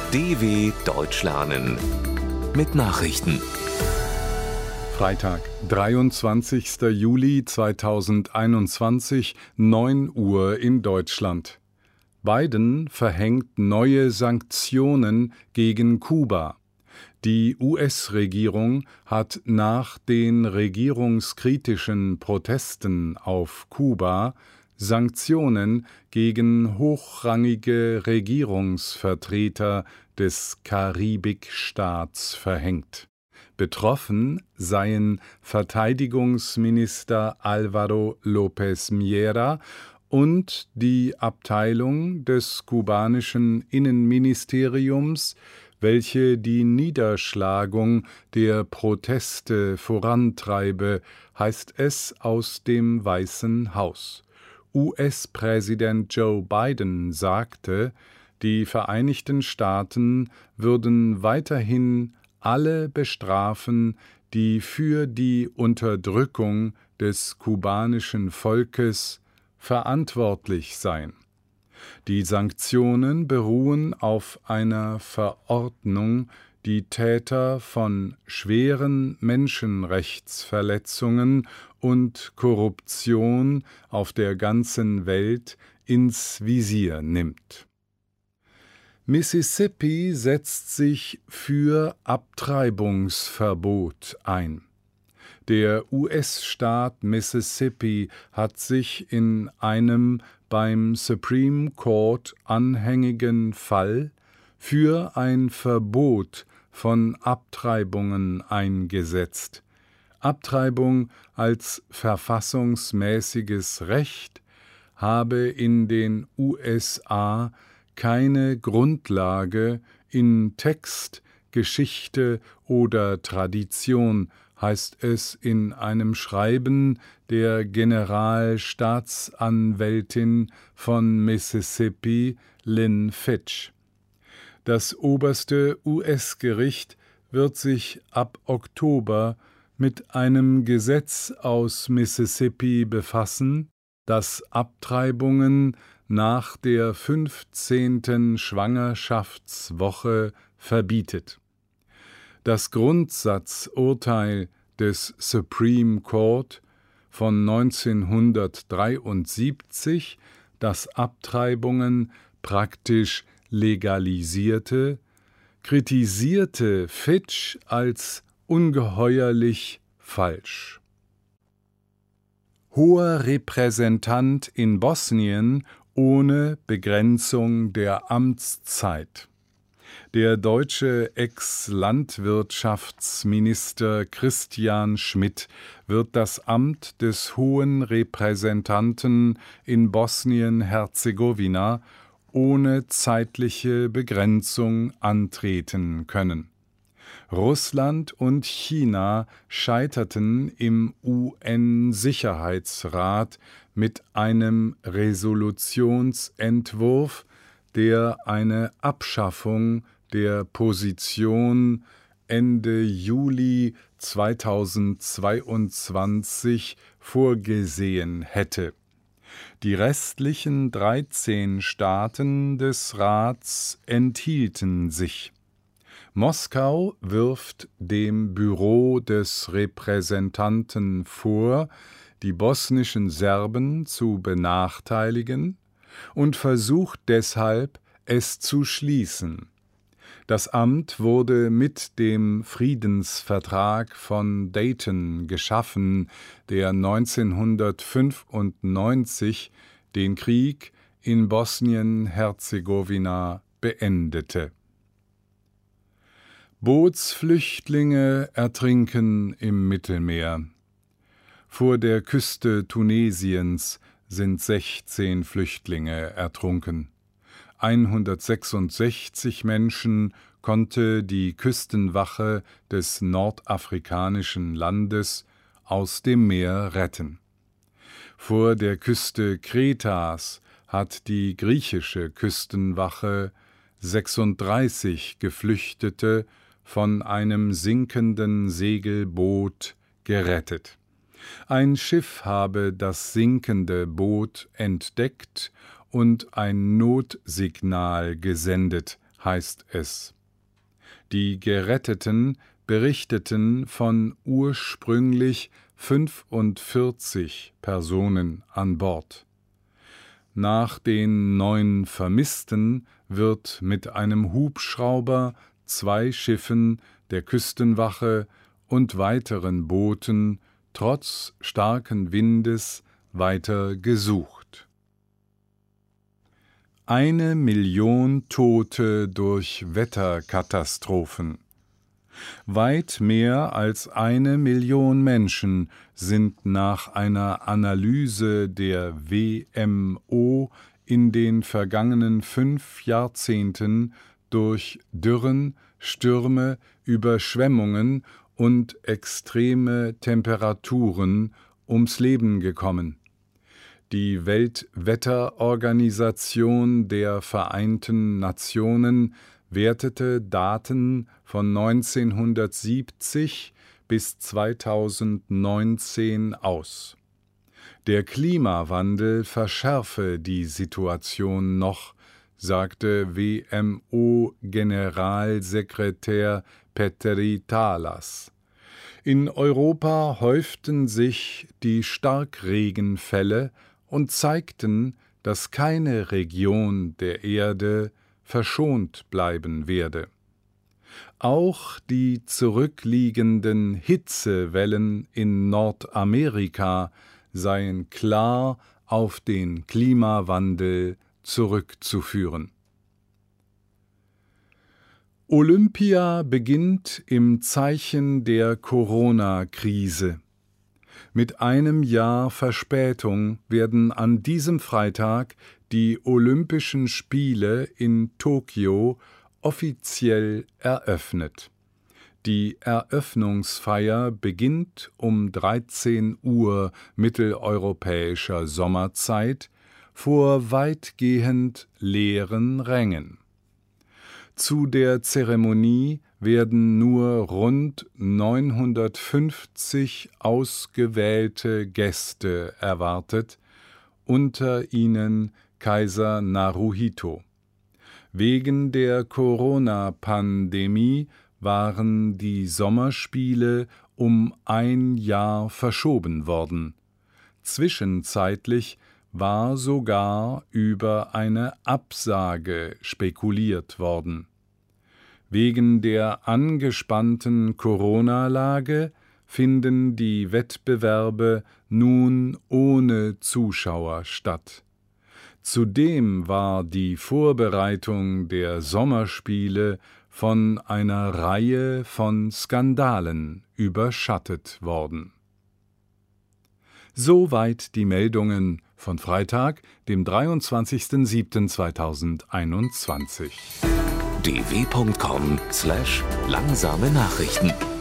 DW Deutsch lernen mit Nachrichten. Freitag, 23. Juli 2021, 9 Uhr in Deutschland. Biden verhängt neue Sanktionen gegen Kuba. Die US-Regierung hat nach den regierungskritischen Protesten auf Kuba Sanktionen gegen hochrangige Regierungsvertreter des Karibikstaats verhängt. Betroffen seien Verteidigungsminister Álvaro López Miera und die Abteilung des kubanischen Innenministeriums, welche die Niederschlagung der Proteste vorantreibe, heißt es aus dem Weißen Haus. US-Präsident Joe Biden sagte, die Vereinigten Staaten würden weiterhin alle bestrafen, die für die Unterdrückung des kubanischen Volkes verantwortlich seien. Die Sanktionen beruhen auf einer Verordnung, die Täter von schweren Menschenrechtsverletzungen und Korruption auf der ganzen Welt ins Visier nimmt. Mississippi setzt sich für Abtreibungsverbot ein. Der US-Staat Mississippi hat sich in einem beim Supreme Court anhängigen Fall für ein Verbot von Abtreibungen eingesetzt. Abtreibung als verfassungsmäßiges Recht habe in den USA keine Grundlage in Text, Geschichte oder Tradition, heißt es in einem Schreiben der Generalstaatsanwältin von Mississippi, Lynn Fitch. Das oberste US-Gericht wird sich ab Oktober mit einem Gesetz aus Mississippi befassen, das Abtreibungen nach der 15. Schwangerschaftswoche verbietet. Das Grundsatzurteil des Supreme Court von 1973, das Abtreibungen praktisch legalisierte, kritisierte Fitch als ungeheuerlich falsch. Hoher Repräsentant in Bosnien ohne Begrenzung der Amtszeit. Der deutsche Ex-Landwirtschaftsminister Christian Schmidt wird das Amt des Hohen Repräsentanten in Bosnien-Herzegowina ohne zeitliche Begrenzung antreten können. Russland und China scheiterten im UN-Sicherheitsrat mit einem Resolutionsentwurf, der eine Abschaffung der Position Ende Juli 2022 vorgesehen hätte. Die restlichen 13 Staaten des Rats enthielten sich. Moskau wirft dem Büro des Repräsentanten vor, die bosnischen Serben zu benachteiligen und versucht deshalb, es zu schließen. Das Amt wurde mit dem Friedensvertrag von Dayton geschaffen, der 1995 den Krieg in Bosnien-Herzegowina beendete. Bootsflüchtlinge ertrinken im Mittelmeer. Vor der Küste Tunesiens sind 16 Flüchtlinge ertrunken. 166 Menschen konnte die Küstenwache des nordafrikanischen Landes aus dem Meer retten. Vor der Küste Kretas hat die griechische Küstenwache 36 Geflüchtete von einem sinkenden Segelboot gerettet. Ein Schiff habe das sinkende Boot entdeckt und ein Notsignal gesendet, heißt es. Die Geretteten berichteten von ursprünglich 45 Personen an Bord. Nach den 9 Vermissten wird mit einem Hubschrauber 2 Schiffen der Küstenwache und weiteren Booten trotz starken Windes weiter gesucht. 1 Million Tote durch Wetterkatastrophen. Weit mehr als 1 Million Menschen sind nach einer Analyse der WMO in den vergangenen 5 Jahrzehnten durch Dürren, Stürme, Überschwemmungen und extreme Temperaturen ums Leben gekommen. Die Weltwetterorganisation der Vereinten Nationen wertete Daten von 1970 bis 2019 aus. Der Klimawandel verschärfe die Situation noch, sagte WMO-Generalsekretär Petteri Taalas. In Europa häuften sich die Starkregenfälle und zeigten, dass keine Region der Erde verschont bleiben werde. Auch die zurückliegenden Hitzewellen in Nordamerika seien klar auf den Klimawandel zurückzuführen. Olympia beginnt im Zeichen der Corona-Krise. Mit einem Jahr Verspätung werden an diesem Freitag die Olympischen Spiele in Tokio offiziell eröffnet. Die Eröffnungsfeier beginnt um 13 Uhr mitteleuropäischer Sommerzeit vor weitgehend leeren Rängen. Zu der Zeremonie werden nur rund 950 ausgewählte Gäste erwartet, unter ihnen Kaiser Naruhito. Wegen der Corona-Pandemie waren die Sommerspiele um 1 Jahr verschoben worden. Zwischenzeitlich war sogar über eine Absage spekuliert worden. Wegen der angespannten Corona-Lage finden die Wettbewerbe nun ohne Zuschauer statt. Zudem war die Vorbereitung der Sommerspiele von einer Reihe von Skandalen überschattet worden. Soweit die Meldungen von Freitag, dem 23.07.2021. dw.com/langsame Nachrichten